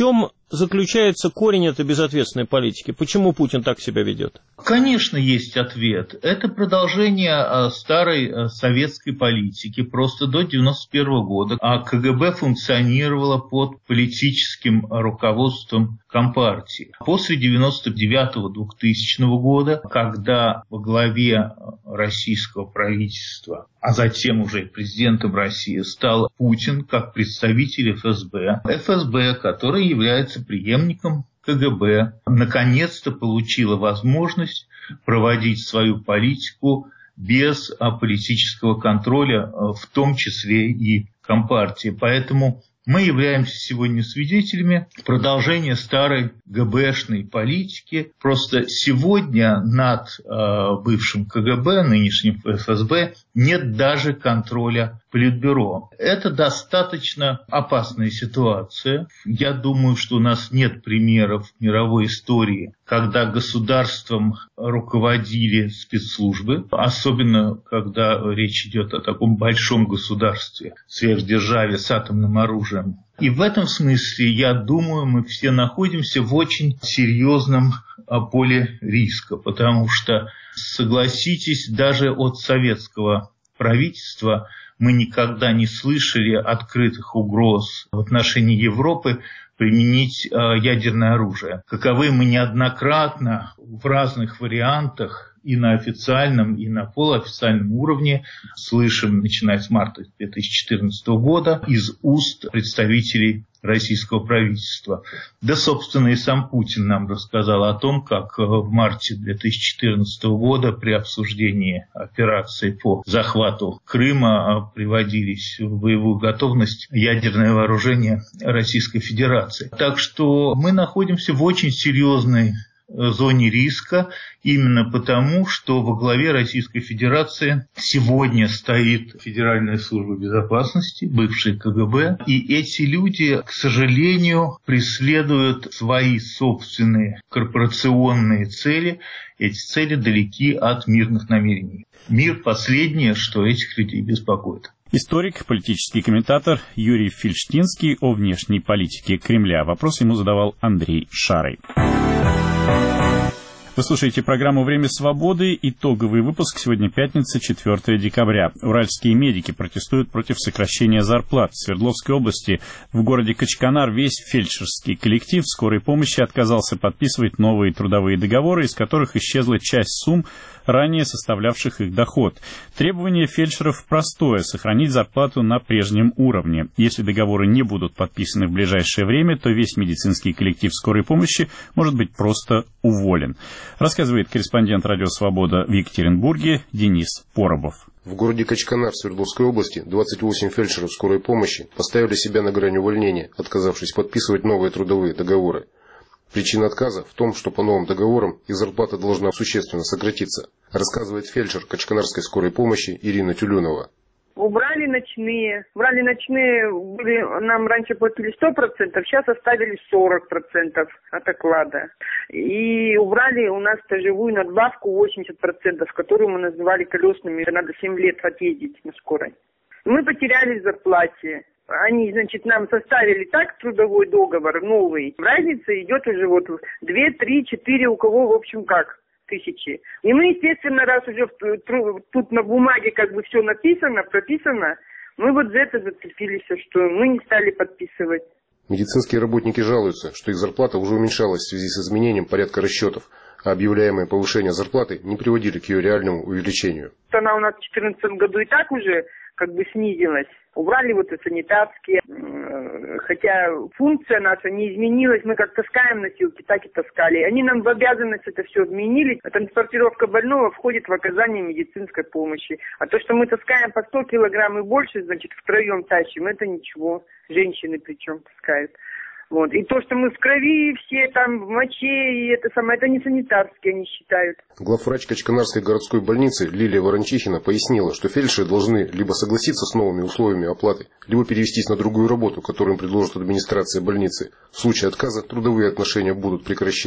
Speaker 10: заключается корень этой безответственной политики? Почему Путин так себя ведет?
Speaker 11: Конечно, есть ответ. Это продолжение старой советской политики. Просто до девяносто первого года а КГБ функционировало под политическим руководством Компартии. После девяносто девятого — двухтысячного года, когда во главе российского правительства, а затем уже президентом России, стал Путин как представитель эф эс бэ, эф эс бэ, который является преемником КГБ, наконец-то получила возможность проводить свою политику без политического контроля, в том числе и Компартии. Поэтому мы являемся сегодня свидетелями продолжения старой ГБшной политики. Просто сегодня над э, бывшим КГБ, нынешним эф эс бэ, нет даже контроля Политбюро. Это достаточно опасная ситуация. Я думаю, что у нас нет примеров в мировой истории, когда государством руководили спецслужбы, особенно когда речь идет о таком большом государстве, сверхдержаве с атомным оружием. И в этом смысле, я думаю, мы все находимся в очень серьезном поле риска, потому что, согласитесь, даже от советского правительства мы никогда не слышали открытых угроз в отношении Европы применить ядерное оружие. Каковы мы неоднократно в разных вариантах и на официальном, и на полуофициальном уровне слышим, начиная с марта две тысячи четырнадцатого года, из уст представителей российского правительства. Да, собственно, и сам Путин нам рассказал о том, как в марте две тысячи четырнадцатого года при обсуждении операции по захвату Крыма приводились в боевую готовность ядерное вооружение Российской Федерации. Так что мы находимся в очень серьезной зоне риска, именно потому, что во главе Российской Федерации сегодня стоит Федеральная служба безопасности, бывший КГБ, и эти люди, к сожалению, преследуют свои собственные корпорационные цели. Эти цели далеки от мирных намерений. Мир – последнее, что этих людей беспокоит.
Speaker 1: Историк, политический комментатор Юрий Фельштинский о внешней политике Кремля. Вопрос ему задавал Андрей Шарый. Вы слушаете программу «Время свободы». Итоговый выпуск. Сегодня пятница, четвёртого декабря. Уральские медики протестуют против сокращения зарплат. В Свердловской области, в городе Качканар, весь фельдшерский коллектив скорой помощи отказался подписывать новые трудовые договоры, из которых исчезла часть сумм, ранее составлявших их доход. Требование фельдшеров простое – сохранить зарплату на прежнем уровне. Если договоры не будут подписаны в ближайшее время, то весь медицинский коллектив скорой помощи может быть просто уволен. Рассказывает корреспондент «Радио Свобода» в Екатеринбурге Денис Поробов.
Speaker 12: В городе Качканар Свердловской области двадцать восемь фельдшеров скорой помощи поставили себя на грань увольнения, отказавшись подписывать новые трудовые договоры. Причина отказа в том, что по новым договорам их зарплата должна существенно сократиться, рассказывает фельдшер Качканарской скорой помощи Ирина Тюлюнова.
Speaker 13: Убрали ночные. Убрали ночные, были, нам раньше платили сто процентов, сейчас оставили сорок процентов от оклада. И убрали у нас стажевую надбавку восемьдесят процентов, которую мы называли колесными. Надо семь лет отъездить на скорой. Мы потеряли в зарплате. Они, значит, нам составили так трудовой договор новый. Разница идет уже вот две, три, четыре, у кого, в общем, как, тысячи. И мы, естественно, раз уже тут на бумаге как бы все написано, прописано, мы вот за это зацепились, что мы не стали подписывать.
Speaker 12: Медицинские работники жалуются, что их зарплата уже уменьшалась в связи с изменением порядка расчетов, а объявляемые повышения зарплаты не приводили к ее реальному увеличению.
Speaker 13: Она у нас в две тысячи четырнадцатом году и так уже как бы снизилась. Убрали вот и санитарские, хотя функция наша не изменилась, мы как таскаем носилки, так и таскали. Они нам в обязанность это все отменили. Транспортировка больного входит в оказание медицинской помощи. А то, что мы таскаем по сто килограмм и больше, значит, втроем тащим, это ничего. Женщины причем таскают. Вот. И то, что мы в крови все там, в моче, и это самое, это не санитарские, они считают.
Speaker 12: Главврач Качканарской городской больницы Лилия Ворончихина пояснила, что фельдшеры должны либо согласиться с новыми условиями оплаты, либо перевестись на другую работу, которую им предложит администрация больницы. В случае отказа трудовые отношения будут прекращены.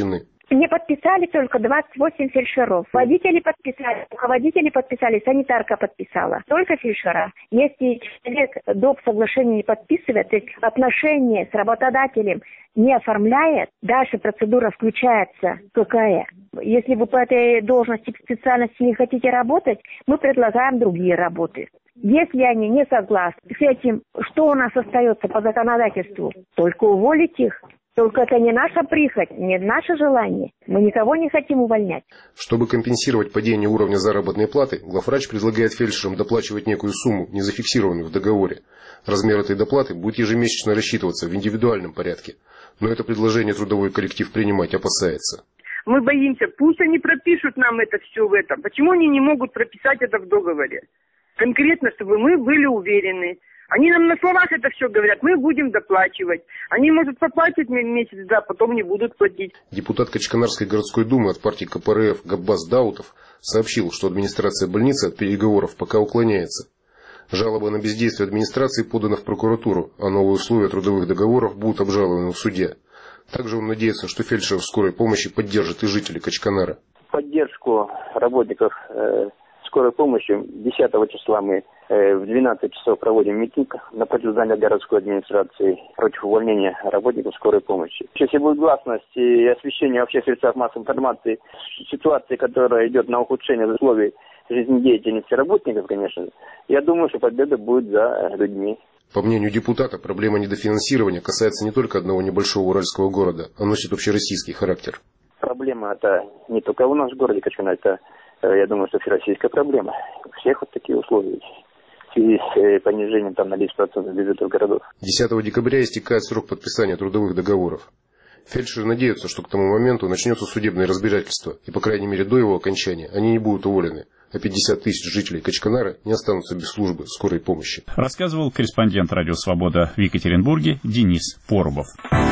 Speaker 14: Не подписали только двадцать восемь фельдшеров. Водители подписали, руководители подписали, санитарка подписала. Только фельдшера. Если человек доп. Соглашение не подписывает, то есть отношения с работодателем не оформляет, дальше процедура включается. Какая? Если вы по этой должности, специальности не хотите работать, мы предлагаем другие работы. Если они не согласны с этим, что у нас остается по законодательству? Только уволить их. Только это не наша прихоть, не наше желание. Мы никого не хотим увольнять.
Speaker 12: Чтобы компенсировать падение уровня заработной платы, главврач предлагает фельдшерам доплачивать некую сумму, не зафиксированную в договоре. Размер этой доплаты будет ежемесячно рассчитываться в индивидуальном порядке. Но это предложение трудовой коллектив принимать опасается.
Speaker 13: Мы боимся, пусть они пропишут нам это все в этом. Почему они не могут прописать это в договоре? Конкретно, чтобы мы были уверены. Они нам на словах это все говорят, мы будем доплачивать. Они, может, поплатят месяц, да, потом не будут платить.
Speaker 12: Депутат Качканарской городской думы от партии ка пэ эр эф Габбас Даутов сообщил, что администрация больницы от переговоров пока уклоняется. Жалоба на бездействие администрации подана в прокуратуру, а новые условия трудовых договоров будут обжалованы в суде. Также он надеется, что фельдшеров скорой помощи поддержат и жители Качканара.
Speaker 15: Поддержку работников э, скорой помощи десятого числа мы э, в двенадцать часов проводим митинг напротив здания городской администрации против увольнения работников скорой помощи. Если будет гласность и освещение вообще в средствах массовой информации ситуации, которая идет на ухудшение условий жизнедеятельности работников, конечно, я думаю, что победа будет за людьми.
Speaker 12: По мнению депутата, проблема недофинансирования касается не только одного небольшого уральского города, а носит общероссийский характер.
Speaker 15: Проблема это не только у нас в городе Качканар, это, я думаю, что всероссийская проблема. У всех вот такие условия в связи с понижением там на десять процентов бюджетов городов.
Speaker 12: десятого декабря истекает срок подписания трудовых договоров. Фельдшеры надеются, что к тому моменту начнется судебное разбирательство, и, по крайней мере, до его окончания они не будут уволены, а пятьдесят тысяч жителей Качканара не останутся без службы скорой помощи.
Speaker 1: Рассказывал корреспондент «Радио Свобода» в Екатеринбурге Денис Порубов.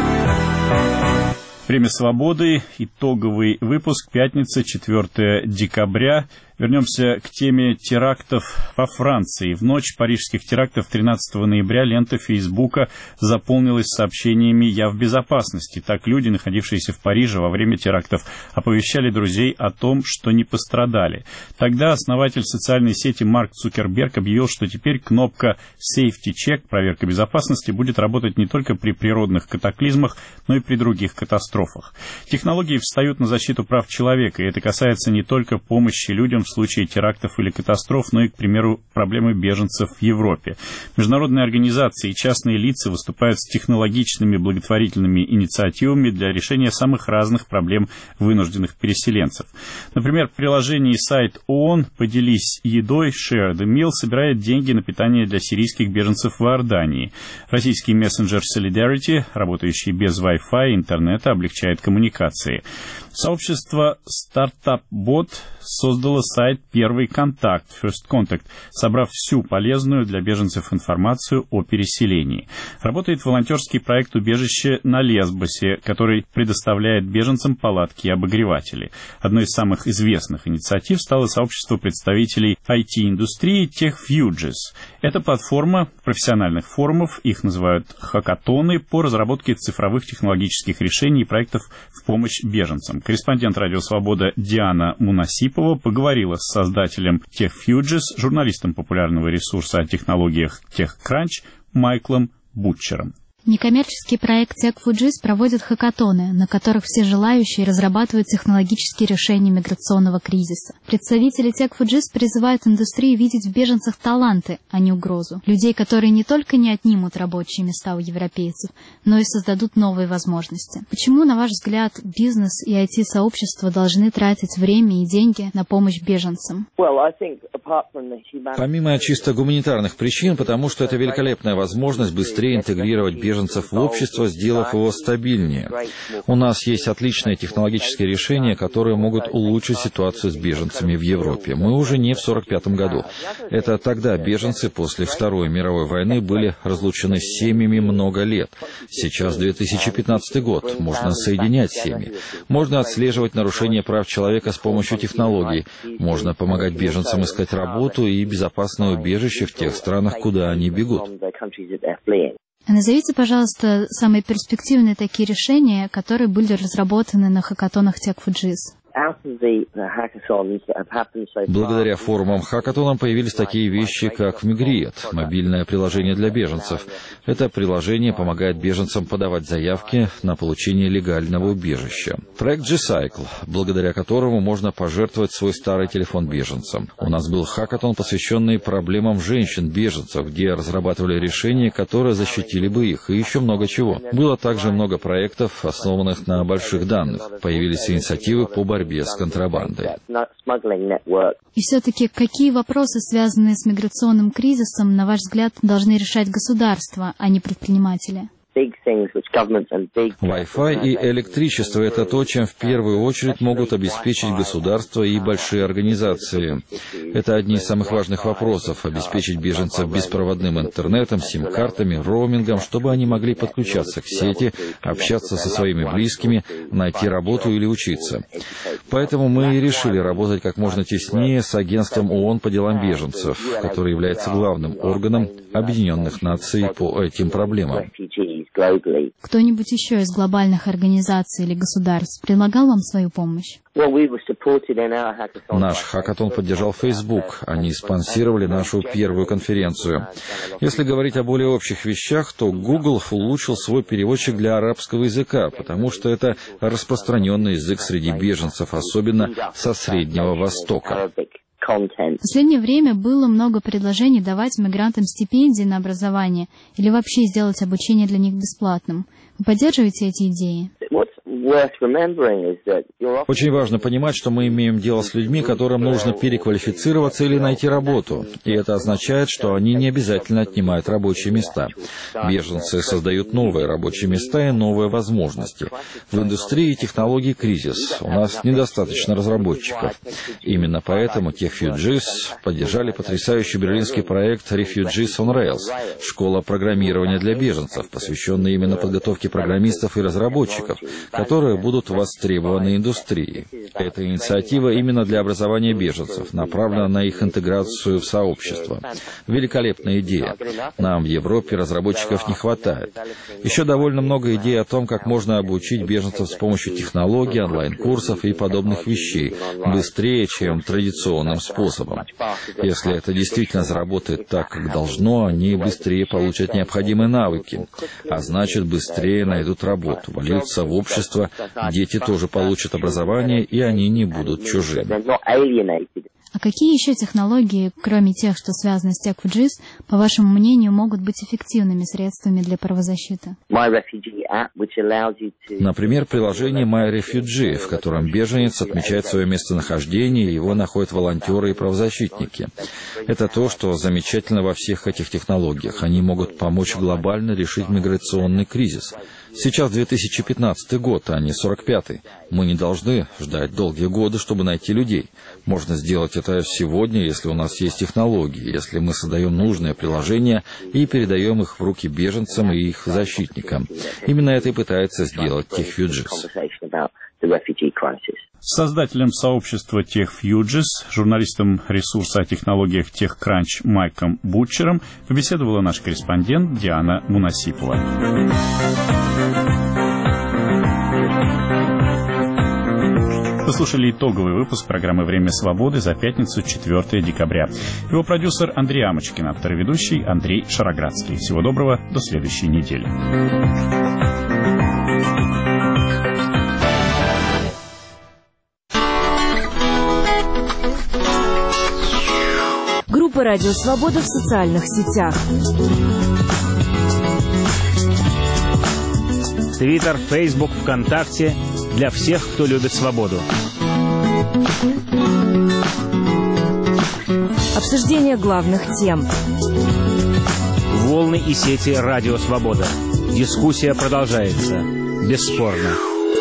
Speaker 1: Время свободы. Итоговый выпуск. Пятница, четвёртого декабря. Вернемся к теме терактов во Франции. В ночь парижских терактов тринадцатого ноября лента Фейсбука заполнилась сообщениями «Я в безопасности». Так люди, находившиеся в Париже во время терактов, оповещали друзей о том, что не пострадали. Тогда основатель социальной сети Марк Цукерберг объявил, что теперь кнопка Safety Check, проверка безопасности, будет работать не только при природных катаклизмах, но и при других катастрофах. Технологии встают на защиту прав человека, и это касается не только помощи людям в случае терактов или катастроф, но и, к примеру, проблемы беженцев в Европе. Международные организации и частные лица выступают с технологичными благотворительными инициативами для решения самых разных проблем вынужденных переселенцев. Например, в приложении сайт ООН «Поделись едой» Share the Meal собирает деньги на питание для сирийских беженцев в Иордании. Российский мессенджер Solidarity, работающий без Wi-Fi и интернета, облегчает коммуникации. Сообщество Startup Bot создало сайт «Первый контакт» First Contact, собрав всю полезную для беженцев информацию о переселении. Работает волонтерский проект «Убежище на Лесбосе», который предоставляет беженцам палатки и обогреватели. Одной из самых известных инициатив стало сообщество представителей ай ти-индустрии TechFuges. Это платформа профессиональных форумов, их называют хакатоны, по разработке цифровых технологических решений и проектов в помощь беженцам. Корреспондент «Радио Свобода» Диана Мунасипова поговорила с создателем TechFuges, журналистом популярного ресурса о технологиях TechCrunch Майклом Бутчером.
Speaker 16: Некоммерческий проект TechFuges проводит хакатоны, на которых все желающие разрабатывают технологические решения миграционного кризиса. Представители TechFuges призывают индустрию видеть в беженцах таланты, а не угрозу. Людей, которые не только не отнимут рабочие места у европейцев, но и создадут новые возможности. Почему, на ваш взгляд, бизнес и ай ти-сообщества должны тратить время и деньги на помощь беженцам?
Speaker 17: Помимо чисто гуманитарных причин, потому что это великолепная возможность быстрее интегрировать беженцев беженцев в общество, сделав его стабильнее. У нас есть отличные технологические решения, которые могут улучшить ситуацию с беженцами в Европе. Мы уже не в сорок пятом году. Это тогда беженцы после Второй мировой войны были разлучены с семьями много лет. Сейчас две тысячи пятнадцатый год. Можно соединять семьи. Можно отслеживать нарушения прав человека с помощью технологий. Можно помогать беженцам искать работу и безопасное убежище в тех странах, куда они бегут.
Speaker 16: Назовите, пожалуйста, самые перспективные такие решения, которые были разработаны на хакатонах TechFUJIS.
Speaker 17: Благодаря форумам хакатонам появились такие вещи, как Migriet, мобильное приложение для беженцев. Это приложение помогает беженцам подавать заявки на получение легального убежища. Проект G-Cycle, благодаря которому можно пожертвовать свой старый телефон беженцам. У нас был хакатон, посвященный проблемам женщин-беженцев, где разрабатывали решения, которые защитили бы их, и еще много чего. Было также много проектов, основанных на больших данных. Появились инициативы по борьбе с контрабандой.
Speaker 16: И все-таки какие вопросы, связанные с миграционным кризисом, на ваш взгляд, должны решать государства, а не предприниматели?
Speaker 17: Wi-Fi и электричество – это то, чем в первую очередь могут обеспечить государства и большие организации. Это одни из самых важных вопросов – обеспечить беженцев беспроводным интернетом, сим-картами, роумингом, чтобы они могли подключаться к сети, общаться со своими близкими, найти работу или учиться. Поэтому мы и решили работать как можно теснее с агентством ООН по делам беженцев, которое является главным органом Объединенных Наций по этим проблемам.
Speaker 16: Кто-нибудь еще из глобальных организаций или государств предлагал вам свою помощь?
Speaker 17: Наш хакатон поддержал Facebook. Они спонсировали нашу первую конференцию. Если говорить о более общих вещах, то Google улучшил свой переводчик для арабского языка, потому что это распространенный язык среди беженцев, особенно со Среднего Востока.
Speaker 16: В последнее время было много предложений давать мигрантам стипендии на образование или вообще сделать обучение для них бесплатным. Вы поддерживаете эти идеи?
Speaker 17: Очень важно понимать, что мы имеем дело с людьми, которым нужно переквалифицироваться или найти работу. И это означает, что они не обязательно отнимают рабочие места. Беженцы создают новые рабочие места и новые возможности. В индустрии технологий кризис. У нас недостаточно разработчиков. Именно поэтому TechFUJIS поддержали потрясающий берлинский проект Refugees on Rails, школа программирования для беженцев, посвященная именно подготовке программистов и разработчиков, которые будут востребованы индустрией. Эта инициатива именно для образования беженцев, направлена на их интеграцию в сообщество. Великолепная идея. Нам в Европе разработчиков не хватает. Еще довольно много идей о том, как можно обучить беженцев с помощью технологий, онлайн-курсов и подобных вещей, быстрее, чем традиционным способом. Если это действительно заработает так, как должно, они быстрее получат необходимые навыки, а значит, быстрее найдут работу, вольются в общество, дети тоже получат образование, и они не будут чужими.
Speaker 16: А какие еще технологии, кроме тех, что связаны с TechFUJIS, по вашему мнению, могут быть эффективными средствами для правозащиты?
Speaker 17: Например, приложение MyRefugee, в котором беженец отмечает свое местонахождение, и его находят волонтеры и правозащитники. Это то, что замечательно во всех этих технологиях. Они могут помочь глобально решить миграционный кризис. Сейчас две тысячи пятнадцатый год, а не сорок пятый. Мы не должны ждать долгие годы, чтобы найти людей. Можно сделать это сегодня, если у нас есть технологии, если мы создаем нужные приложения и передаем их в руки беженцам и их защитникам. Именно это и пытается сделать TechFUJIS.
Speaker 1: С создателем сообщества TechFUJIS, журналистом ресурса о технологиях TechCrunch Майком Бутчером, побеседовала наш корреспондент Диана Мунасипова. Вы слушали итоговый выпуск программы «Время свободы» за пятницу, четвёртого декабря. Его продюсер Андрей Амочкин, автор и ведущий Андрей Шароградский. Всего доброго, до следующей недели.
Speaker 18: Группа «Радио Свобода» в социальных сетях.
Speaker 19: Твиттер, Фейсбук, ВКонтакте. Для всех, кто любит свободу.
Speaker 18: Обсуждение главных тем.
Speaker 19: Волны и сети «Радио Свобода». Дискуссия продолжается. Бесспорно.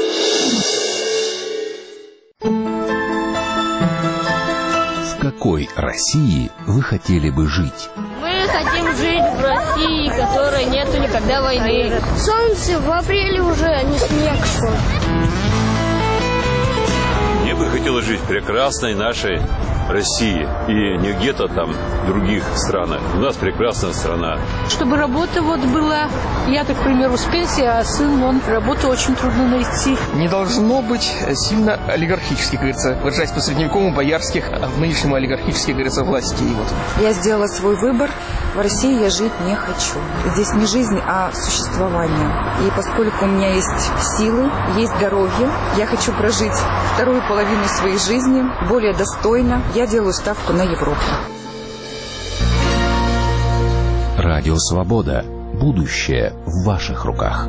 Speaker 20: В какой России вы хотели бы жить?
Speaker 21: Мы хотим жить в России, в которой нету никогда войны.
Speaker 22: Солнце в апреле уже, а не снег шел.
Speaker 23: Мне бы хотелось жить в прекрасной нашей
Speaker 2: России и не где-то там в других странах. У нас прекрасная страна.
Speaker 3: Чтобы работа вот была, я, так, к примеру, с пенсии, а сын, он работу очень трудно найти.
Speaker 23: Не должно быть сильно олигархически, как говорится, выражаясь по средневековому, боярских, а в нынешнем олигархически, как говорится, властей. Вот.
Speaker 24: Я сделала свой выбор. В России я жить не хочу. Здесь не жизнь, а существование. И поскольку у меня есть силы, есть здоровье, я хочу прожить вторую половину своей жизни более достойно. Я делаю ставку на Европу.
Speaker 20: Радио Свобода. Будущее в ваших руках.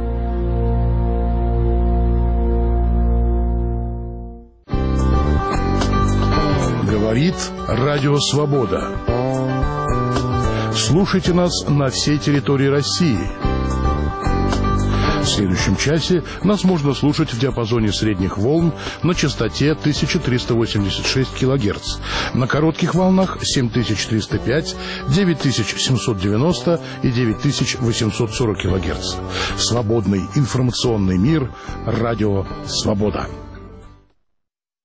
Speaker 25: Говорит Радио Свобода. Слушайте нас на всей территории России. В следующем часе нас можно слушать в диапазоне средних волн на частоте тысяча триста восемьдесят шесть килогерц, на коротких волнах семь тысяч триста пять, девять тысяч семьсот девяносто и девять тысяч восемьсот сорок килогерц. Свободный информационный мир. Радио Свобода.